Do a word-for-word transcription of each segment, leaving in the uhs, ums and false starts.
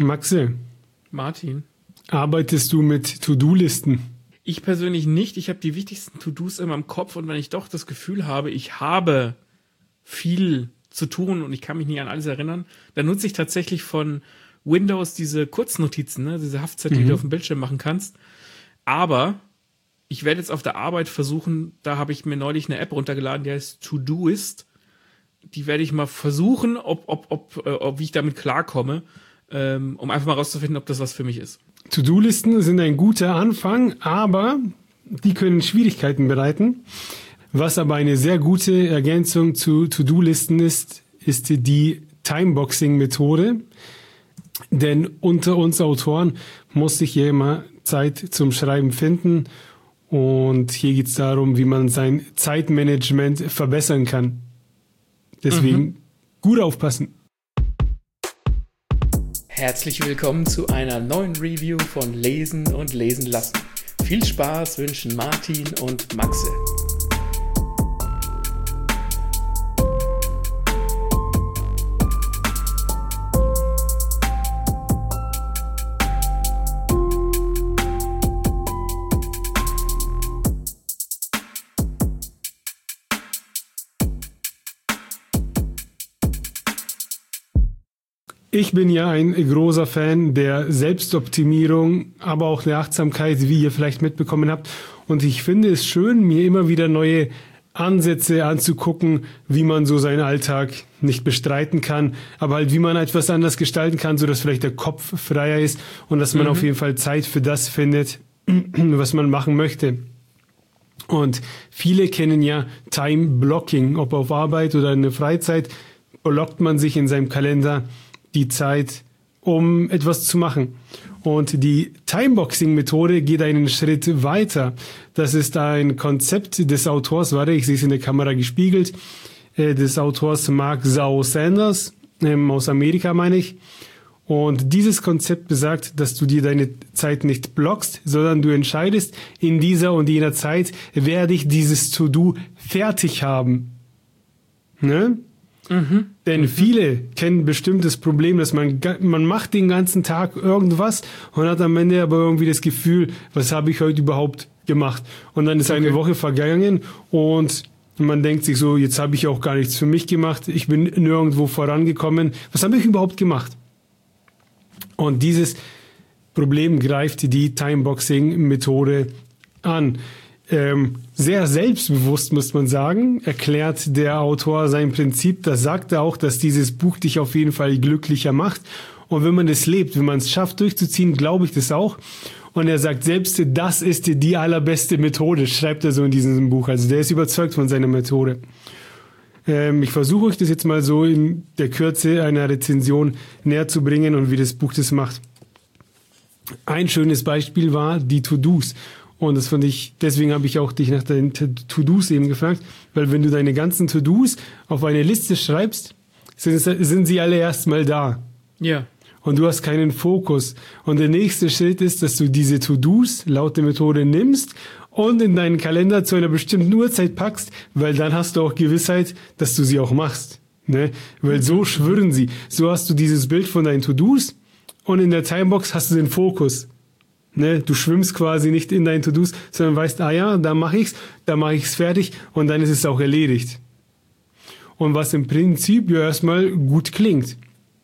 Maxe, Martin. arbeitest du mit To-Do-Listen? Ich persönlich nicht. Ich habe die wichtigsten To-Dos immer im Kopf und wenn ich doch das Gefühl habe, ich habe viel zu tun und ich kann mich nicht an alles erinnern, dann nutze ich tatsächlich von Windows diese Kurznotizen, ne? Diese Haftzettel, mhm. die du auf dem Bildschirm machen kannst. Aber ich werde jetzt auf der Arbeit versuchen, da habe ich mir neulich eine App runtergeladen, die heißt Todoist. Die werde ich mal versuchen, ob, ob, ob, äh, ob wie ich damit klarkomme, ähm, um einfach mal rauszufinden, ob das was für mich ist. To-Do-Listen sind ein guter Anfang, aber die können Schwierigkeiten bereiten. Was aber eine sehr gute Ergänzung zu To-Do-Listen ist, ist die Timeboxing-Methode. Denn unter uns Autoren muss sich ja immer Zeit zum Schreiben finden. Und hier geht es darum, wie man sein Zeitmanagement verbessern kann. Deswegen mhm. gut aufpassen. Herzlich willkommen zu einer neuen Review von Lesen und Lesen lassen. Viel Spaß wünschen Martin und Maxe. Ich bin ja ein großer Fan der Selbstoptimierung, aber auch der Achtsamkeit, wie ihr vielleicht mitbekommen habt. Und ich finde es schön, mir immer wieder neue Ansätze anzugucken, wie man so seinen Alltag nicht bestreiten kann, aber halt wie man etwas anders gestalten kann, sodass vielleicht der Kopf freier ist und dass man mhm. auf jeden Fall Zeit für das findet, was man machen möchte. Und viele kennen ja Time Blocking, ob auf Arbeit oder in der Freizeit, blockt man sich in seinem Kalender die Zeit, um etwas zu machen. Und die Timeboxing-Methode geht einen Schritt weiter. Das ist ein Konzept des Autors, warte, ich sehe es in der Kamera gespiegelt, äh, des Autors Mark Zhao Sanders, ähm, aus Amerika meine ich. Und dieses Konzept besagt, dass du dir deine Zeit nicht blockst, sondern du entscheidest, in dieser und jener Zeit werde ich dieses To-Do fertig haben. Ne? Mhm. Denn mhm. viele kennen bestimmt das Problem, dass man man macht den ganzen Tag irgendwas und hat am Ende aber irgendwie das Gefühl, was habe ich heute überhaupt gemacht? Und dann ist okay. eine Woche vergangen und man denkt sich so, jetzt habe ich auch gar nichts für mich gemacht, ich bin nirgendwo vorangekommen. Was habe ich überhaupt gemacht? Und dieses Problem greift die Timeboxing-Methode an. Ähm, sehr selbstbewusst, muss man sagen, erklärt der Autor sein Prinzip. Das sagt er auch, dass dieses Buch dich auf jeden Fall glücklicher macht. Und wenn man es lebt, wenn man es schafft durchzuziehen, glaube ich das auch. Und er sagt selbst, das ist die allerbeste Methode, schreibt er so in diesem Buch. Also der ist überzeugt von seiner Methode. Ähm, ich versuche euch das jetzt mal so in der Kürze einer Rezension näher zu bringen und wie das Buch das macht. Ein schönes Beispiel war die To-Dos. Und das fand ich, deswegen habe ich auch dich nach deinen To-Dos eben gefragt, weil wenn du deine ganzen To-Dos auf eine Liste schreibst, sind, sind sie alle erstmal da. Ja. Und du hast keinen Fokus. Und der nächste Schritt ist, dass du diese To-Dos laut der Methode nimmst und in deinen Kalender zu einer bestimmten Uhrzeit packst, weil dann hast du auch Gewissheit, dass du sie auch machst. Ne? Weil so schwirren sie. So hast du dieses Bild von deinen To-Dos und in der Timebox hast du den Fokus. Ne, du schwimmst quasi nicht in deinen To-Dos, sondern weißt, ah ja, da mache ich's, da mache ich's fertig und dann ist es auch erledigt. Und was im Prinzip ja erstmal gut klingt.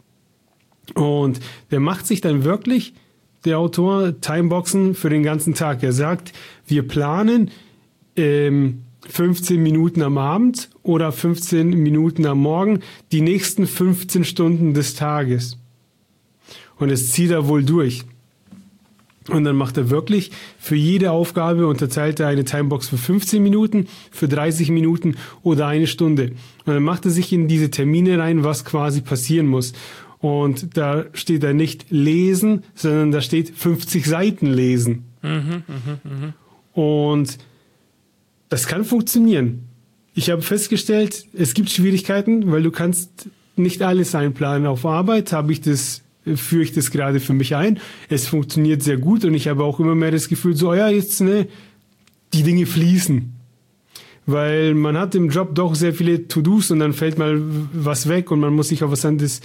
Und der macht sich dann wirklich, der Autor, Timeboxen für den ganzen Tag. Er sagt, wir planen ähm, fünfzehn Minuten am Abend oder fünfzehn Minuten am Morgen, die nächsten fünfzehn Stunden des Tages. Und das zieht er wohl durch. Und dann macht er wirklich für jede Aufgabe, unterteilt er eine Timebox für fünfzehn Minuten, für dreißig Minuten oder eine Stunde. Und dann macht er sich in diese Termine rein, was quasi passieren muss. Und da steht da nicht lesen, sondern da steht fünfzig Seiten lesen. Mhm, mh, mh. Und das kann funktionieren. Ich habe festgestellt, es gibt Schwierigkeiten, weil du kannst nicht alles einplanen. Auf Arbeit habe ich das führe ich das gerade für mich ein. Es funktioniert sehr gut und ich habe auch immer mehr das Gefühl, so, ja, jetzt, ne, die Dinge fließen. Weil man hat im Job doch sehr viele To-Dos und dann fällt mal was weg und man muss sich auf was anderes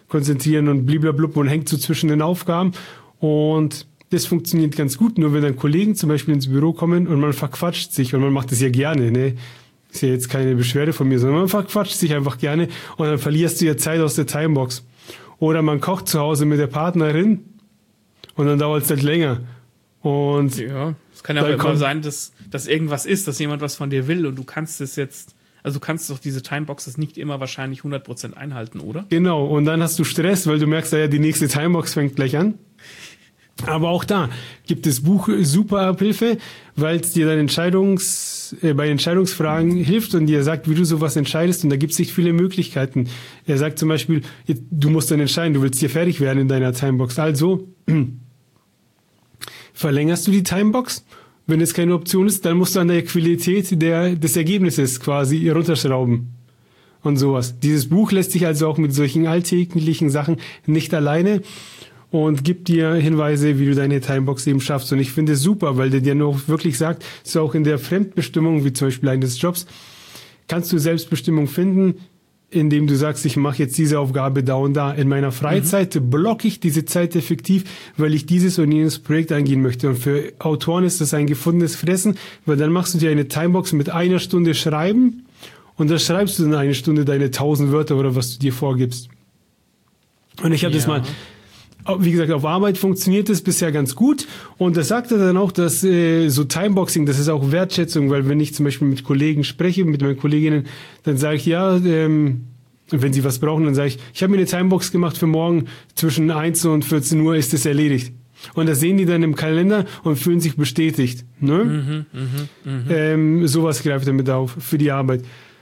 konzentrieren und bliblablub und hängt so zwischen den Aufgaben. Und das funktioniert ganz gut. Nur wenn dann Kollegen zum Beispiel ins Büro kommen und man verquatscht sich, und man macht das ja gerne, ne? Ist ja jetzt keine Beschwerde von mir, sondern man verquatscht sich einfach gerne und dann verlierst du ja Zeit aus der Timebox. Oder man kocht zu Hause mit der Partnerin und dann dauert es halt länger. Und ja, es kann ja aber immer sein, dass, dass irgendwas ist, dass jemand was von dir will und du kannst es jetzt, also du kannst doch diese Timeboxes nicht immer wahrscheinlich hundert Prozent einhalten, oder? Genau, und dann hast du Stress, weil du merkst, ja, die nächste Timebox fängt gleich an. Aber auch da gibt das Buch super Abhilfe, weil es dir dann Entscheidungs, äh, bei Entscheidungsfragen hilft und dir sagt, wie du sowas entscheidest. Und da gibt es nicht viele Möglichkeiten. Er sagt zum Beispiel, du musst dann entscheiden, du willst hier fertig werden in deiner Timebox. Also verlängerst du die Timebox. Wenn es keine Option ist, dann musst du an der Qualität der, des Ergebnisses quasi runterschrauben. Und sowas. Dieses Buch lässt sich also auch mit solchen alltäglichen Sachen nicht alleine und gibt dir Hinweise, wie du deine Timebox eben schaffst. Und ich finde es super, weil der dir noch wirklich sagt, so auch in der Fremdbestimmung, wie zum Beispiel eines Jobs, kannst du Selbstbestimmung finden, indem du sagst, ich mache jetzt diese Aufgabe da und da. In meiner Freizeit mhm. blocke ich diese Zeit effektiv, weil ich dieses und jenes Projekt angehen möchte. Und für Autoren ist das ein gefundenes Fressen, weil dann machst du dir eine Timebox mit einer Stunde Schreiben und dann schreibst du in einer Stunde deine tausend Wörter oder was du dir vorgibst. Und ich habe ja. das mal... Wie gesagt, auf Arbeit funktioniert das bisher ganz gut. Und das sagt er dann auch, dass äh, so Timeboxing, das ist auch Wertschätzung, weil wenn ich zum Beispiel mit Kollegen spreche, mit meinen Kolleginnen, dann sage ich, ja, ähm, wenn sie was brauchen, dann sage ich, ich habe mir eine Timebox gemacht für morgen, zwischen eins und vierzehn Uhr ist es erledigt. Und das sehen die dann im Kalender und fühlen sich bestätigt. Ne? Mhm, mh, mh. Ähm, sowas greift damit auf für die Arbeit.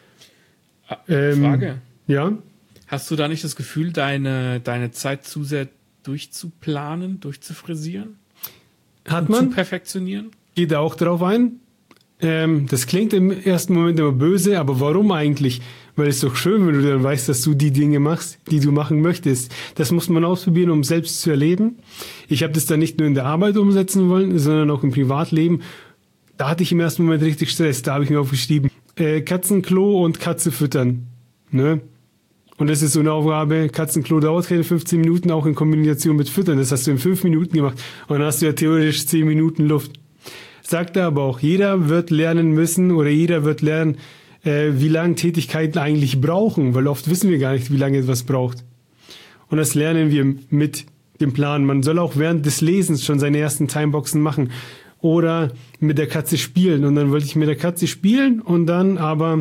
Ähm, Frage. Ja? Hast du da nicht das Gefühl, deine, deine Zeit zu sehr durchzuplanen, durchzufrisieren? Hat man. Zu perfektionieren? Geht da auch drauf ein. Ähm, das klingt im ersten Moment immer böse, aber warum eigentlich? Weil es doch schön, wenn du dann weißt, dass du die Dinge machst, die du machen möchtest. Das muss man ausprobieren, um selbst zu erleben. Ich habe das dann nicht nur in der Arbeit umsetzen wollen, sondern auch im Privatleben. Da hatte ich im ersten Moment richtig Stress. Da habe ich mir aufgeschrieben, äh, Katzenklo und Katze füttern. Ne? Und das ist so eine Aufgabe, Katzenklo dauert keine fünfzehn Minuten, auch in Kombination mit Füttern. Das hast du in fünf Minuten gemacht. Und dann hast du ja theoretisch zehn Minuten Luft. Sagt er aber auch, jeder wird lernen müssen oder jeder wird lernen, äh, wie lange Tätigkeiten eigentlich brauchen, weil oft wissen wir gar nicht, wie lange etwas braucht. Und das lernen wir mit dem Plan. Man soll auch während des Lesens schon seine ersten Timeboxen machen oder mit der Katze spielen. Und dann wollte ich mit der Katze spielen und dann aber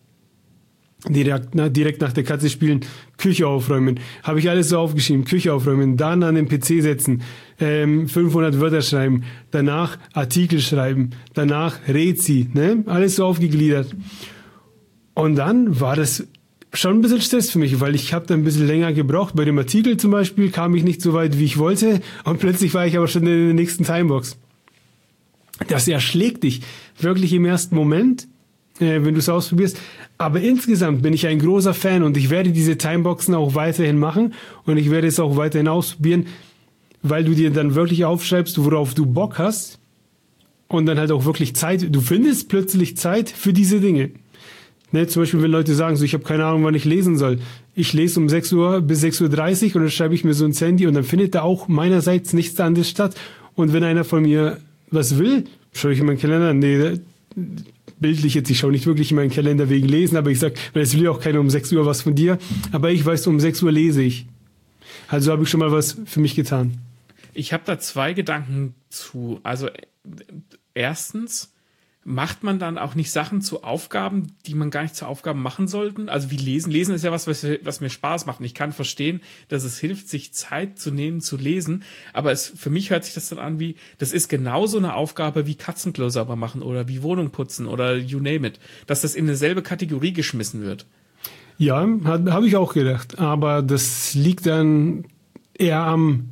direkt, na, direkt nach der Katze spielen, Küche aufräumen. Habe ich alles so aufgeschrieben, Küche aufräumen, dann an den P C setzen, ähm, fünfhundert Wörter schreiben, danach Artikel schreiben, danach Rezi, ne? Alles so aufgegliedert. Und dann war das schon ein bisschen Stress für mich, weil ich habe da ein bisschen länger gebraucht. Bei dem Artikel zum Beispiel kam ich nicht so weit, wie ich wollte und plötzlich war ich aber schon in der nächsten Timebox. Das erschlägt dich wirklich im ersten Moment, äh, wenn du es ausprobierst. Aber insgesamt bin ich ein großer Fan und ich werde diese Timeboxen auch weiterhin machen und ich werde es auch weiterhin ausprobieren, weil du dir dann wirklich aufschreibst, worauf du Bock hast und dann halt auch wirklich Zeit, du findest plötzlich Zeit für diese Dinge. Ne, zum Beispiel, wenn Leute sagen, so ich habe keine Ahnung, wann ich lesen soll. Ich lese um sechs Uhr bis sechs Uhr dreißig und dann schreibe ich mir so ins Handy und dann findet da auch meinerseits nichts anderes statt. Und wenn einer von mir was will, schaue ich in meinen Kalender, nee, bildlich jetzt, ich schaue nicht wirklich in meinen Kalender wegen Lesen, aber ich sage, weil es will ja auch keiner um sechs Uhr was von dir, aber ich weiß, um sechs Uhr lese ich. Also habe ich schon mal was für mich getan. Ich habe da zwei Gedanken zu. Also erstens, macht man dann auch nicht Sachen zu Aufgaben, die man gar nicht zu Aufgaben machen sollten? Also wie Lesen. Lesen ist ja was, was, was mir Spaß macht. Und ich kann verstehen, dass es hilft, sich Zeit zu nehmen, zu lesen. Aber es, für mich hört sich das dann an wie, das ist genauso eine Aufgabe wie Katzenklo sauber machen oder wie Wohnung putzen oder you name it. Dass das in dieselbe Kategorie geschmissen wird. Ja, habe ich auch gedacht. Aber das liegt dann eher am...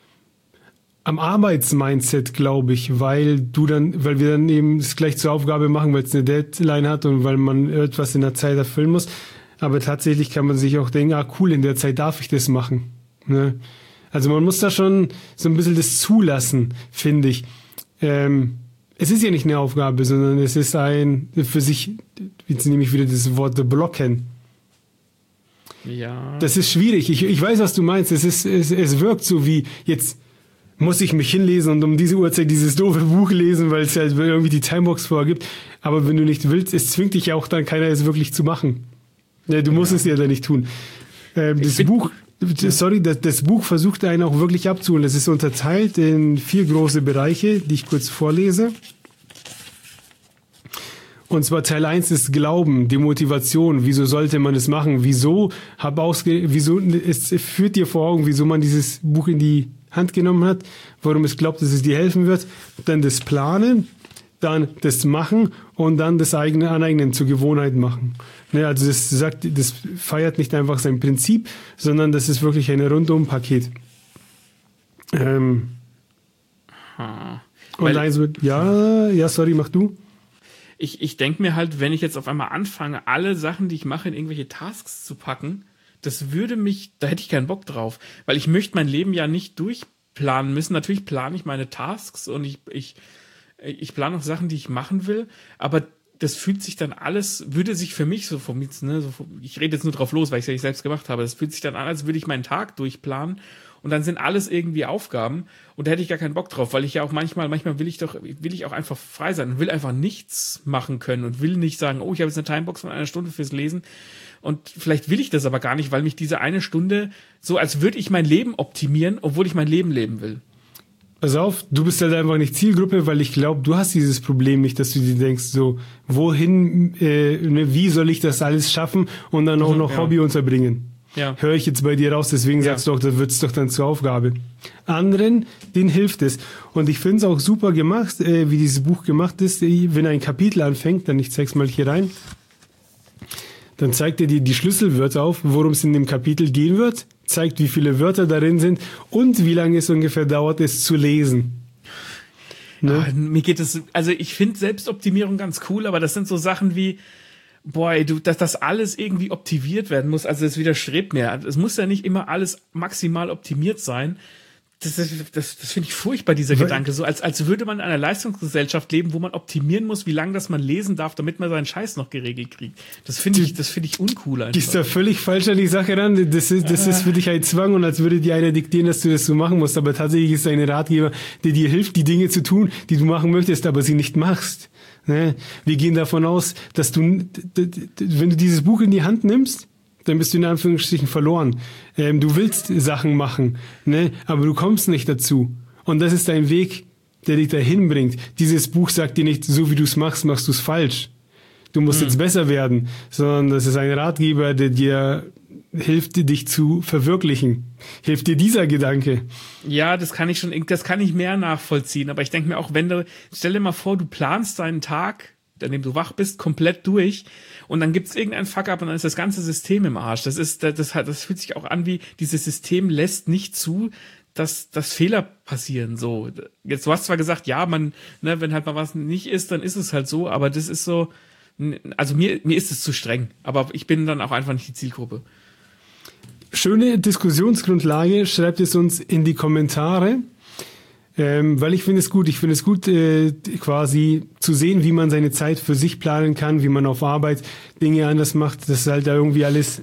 Am Arbeitsmindset, glaube ich, weil du dann, weil wir dann eben es gleich zur Aufgabe machen, weil es eine Deadline hat und weil man etwas in der Zeit erfüllen muss. Aber tatsächlich kann man sich auch denken, ah cool, in der Zeit darf ich das machen. Ne? Also man muss da schon so ein bisschen das zulassen, finde ich. Ähm, es ist ja nicht eine Aufgabe, sondern es ist ein, für sich, jetzt nehme ich wieder das Wort blocken. Ja. Das ist schwierig. Ich, ich weiß, was du meinst. Es ist, es, es wirkt so wie, jetzt muss ich mich hinlesen und um diese Uhrzeit dieses doofe Buch lesen, weil es halt irgendwie die Timebox vorgibt. Aber wenn du nicht willst, es zwingt dich ja auch dann keiner, es wirklich zu machen. Ja, du musst ja. es ja dann nicht tun. Ähm, das Buch, sorry, das, das Buch versucht einen auch wirklich abzuholen. Es ist unterteilt in vier große Bereiche, die ich kurz vorlese. Und zwar Teil eins ist Glauben, die Motivation, wieso sollte man es machen, wieso, hab ausge, wieso, es führt dir vor Augen, wieso man dieses Buch in die Hand genommen hat, warum es glaubt, dass es dir helfen wird, dann das Planen, dann das Machen und dann das eigene Aneignen zur Gewohnheit machen. Ne, also das sagt, das feiert nicht einfach sein Prinzip, sondern das ist wirklich ein Rundum-Paket. Ähm, ha. Und eins wird, ja, ja, sorry, mach du. Ich, ich denke mir halt, wenn ich jetzt auf einmal anfange, alle Sachen, die ich mache, in irgendwelche Tasks zu packen, das würde mich, da hätte ich keinen Bock drauf. Weil ich möchte mein Leben ja nicht durchplanen müssen. Natürlich plane ich meine Tasks und ich, ich, ich plane auch Sachen, die ich machen will, aber das fühlt sich dann alles, würde sich für mich so vom, ne, so, ich rede jetzt nur drauf los, weil ich es ja nicht selbst gemacht habe, das fühlt sich dann an, als würde ich meinen Tag durchplanen. Und dann sind alles irgendwie Aufgaben und da hätte ich gar keinen Bock drauf, weil ich ja auch manchmal, manchmal will ich doch, will ich auch einfach frei sein und will einfach nichts machen können und will nicht sagen, oh, ich habe jetzt eine Timebox von einer Stunde fürs Lesen und vielleicht will ich das aber gar nicht, weil mich diese eine Stunde so, als würde ich mein Leben optimieren, obwohl ich mein Leben leben will. Pass auf, du bist halt einfach nicht Zielgruppe, weil ich glaube, du hast dieses Problem nicht, dass du dir denkst, so, wohin, äh, ne, wie soll ich das alles schaffen und dann auch noch ja. Hobby unterbringen. Ja. Höre ich jetzt bei dir raus, deswegen ja. sagst du auch, das wird's doch dann zur Aufgabe. Anderen, denen hilft es. Und ich finde es auch super gemacht, äh, wie dieses Buch gemacht ist. Wenn ein Kapitel anfängt, dann ich zeig's mal hier rein, dann zeigt er dir die Schlüsselwörter auf, worum es in dem Kapitel gehen wird, zeigt, wie viele Wörter darin sind und wie lange es ungefähr dauert, es zu lesen. Ne? Ah, mir geht es, also ich finde Selbstoptimierung ganz cool, aber das sind so Sachen wie, boah, ey, du, dass das alles irgendwie optimiert werden muss, also es widerstrebt mir. Es muss ja nicht immer alles maximal optimiert sein. Das, das, das, das finde ich furchtbar, dieser Weil, Gedanke. So als, als würde man in einer Leistungsgesellschaft leben, wo man optimieren muss, wie lange das man lesen darf, damit man seinen Scheiß noch geregelt kriegt. Das finde ich, das finde ich uncool einfach. Gehst da völlig falsch an die Sache ran. Das ist, das ist für dich ein Zwang und als würde dir einer diktieren, dass du das so machen musst. Aber tatsächlich ist es ein Ratgeber, der dir hilft, die Dinge zu tun, die du machen möchtest, aber sie nicht machst. Ne? Wir gehen davon aus, dass du, wenn du dieses Buch in die Hand nimmst, dann bist du in Anführungsstrichen verloren. Ähm, du willst Sachen machen, ne? Aber du kommst nicht dazu. Und das ist dein Weg, der dich dahin bringt. Dieses Buch sagt dir nicht, so wie du es machst, machst du es falsch. Du musst mhm. jetzt besser werden, sondern das ist ein Ratgeber, der dir hilft, dich zu verwirklichen. Hilft dir dieser Gedanke? Ja, das kann ich schon, das kann ich mehr nachvollziehen. Aber ich denke mir auch, wenn du, stell dir mal vor, du planst deinen Tag, an dem du wach bist, komplett durch und dann gibt's irgendeinen Fuck-up und dann ist das ganze System im Arsch. Das ist, das, das, das fühlt sich auch an wie, dieses System lässt nicht zu, dass, dass Fehler passieren, so. Jetzt, du hast zwar gesagt, ja, man, ne, wenn halt mal was nicht ist, dann ist es halt so, aber das ist so, also mir, mir ist es zu streng, aber ich bin dann auch einfach nicht die Zielgruppe. Schöne Diskussionsgrundlage, schreibt es uns in die Kommentare. Ähm, weil ich finde es gut, ich finde es gut, äh, quasi zu sehen, wie man seine Zeit für sich planen kann, wie man auf Arbeit Dinge anders macht, dass halt da irgendwie alles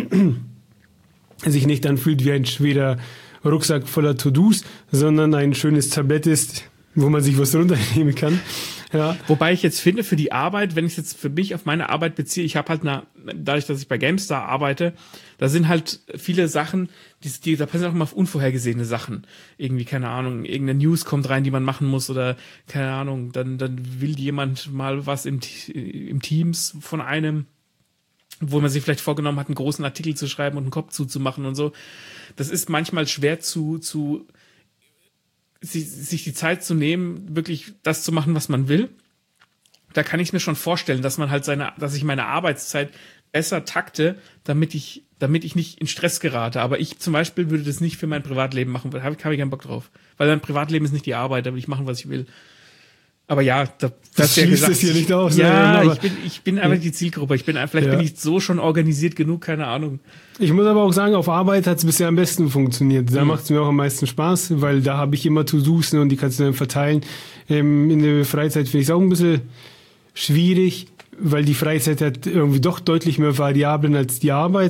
sich nicht anfühlt wie ein schwerer Rucksack voller To-Dos, sondern ein schönes Tablett ist, wo man sich was runternehmen kann. Ja. Wobei ich jetzt finde, für die Arbeit, wenn ich es jetzt für mich auf meine Arbeit beziehe, ich habe halt eine, dadurch, dass ich bei GameStar arbeite, da sind halt viele Sachen, die, die da passieren auch immer unvorhergesehene Sachen. Irgendwie, keine Ahnung, irgendeine News kommt rein, die man machen muss oder, keine Ahnung, dann, dann will jemand mal was im, im Teams von einem, wo man sich vielleicht vorgenommen hat, einen großen Artikel zu schreiben und einen Kopf zuzumachen und so. Das ist manchmal schwer zu, zu, sich die Zeit zu nehmen, wirklich das zu machen, was man will. Da kann ich es mir schon vorstellen, dass man halt seine, dass ich meine Arbeitszeit besser takte, damit ich, damit ich nicht in Stress gerate. Aber ich zum Beispiel würde das nicht für mein Privatleben machen, weil habe ich, hab ich keinen Bock drauf. Weil mein Privatleben ist nicht die Arbeit, da will ich machen, was ich will. Aber ja, da, das schließt ja gesagt, es hier nicht aus. Ja, ja ich bin, ich bin einfach die Zielgruppe. Ich bin, vielleicht ja. bin ich so schon organisiert genug, keine Ahnung. Ich muss aber auch sagen, auf Arbeit hat es bisher am besten funktioniert. Da mhm. macht es mir auch am meisten Spaß, weil da habe ich immer To-Dos, ne, und die kannst du dann verteilen. Ähm, in der Freizeit finde ich es auch ein bisschen schwierig, weil die Freizeit hat irgendwie doch deutlich mehr Variablen als die Arbeit.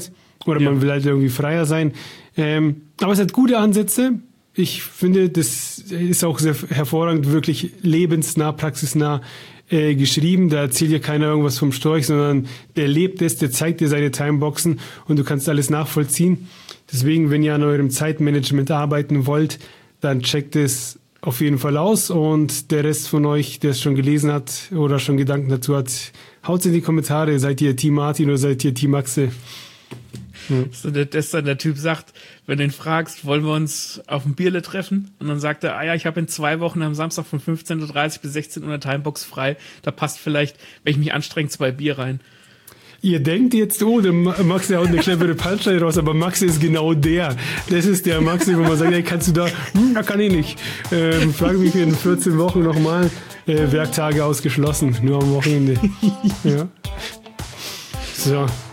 oder Ja. man will halt irgendwie freier sein. Ähm, aber es hat gute Ansätze. Ich finde, das ist auch sehr hervorragend, wirklich lebensnah, praxisnah äh, geschrieben. Da erzählt ja keiner irgendwas vom Storch, sondern der lebt es, der zeigt dir seine Timeboxen und du kannst alles nachvollziehen. Deswegen, wenn ihr an eurem Zeitmanagement arbeiten wollt, dann checkt es auf jeden Fall aus und der Rest von euch, der es schon gelesen hat oder schon Gedanken dazu hat, haut's in die Kommentare. Seid ihr Team Martin oder seid ihr Team Axel? So, dass dann der Typ sagt, wenn du ihn fragst, wollen wir uns auf ein Bierle treffen? Und dann sagt er, ah ja, ich habe in zwei Wochen am Samstag von fünfzehn Uhr dreißig bis sechzehn Uhr eine Timebox frei. Da passt vielleicht, wenn ich mich anstrenge, zwei Bier rein. Ihr denkt jetzt, oh, der Max, der haut eine clevere Punchline raus, aber Max ist genau der. Das ist der Max, wo man sagt, hey, kannst du da? Hm, da kann ich nicht. Ähm, frage mich in vierzehn Wochen nochmal. Äh, Werktage ausgeschlossen, nur am Wochenende. Ja. So.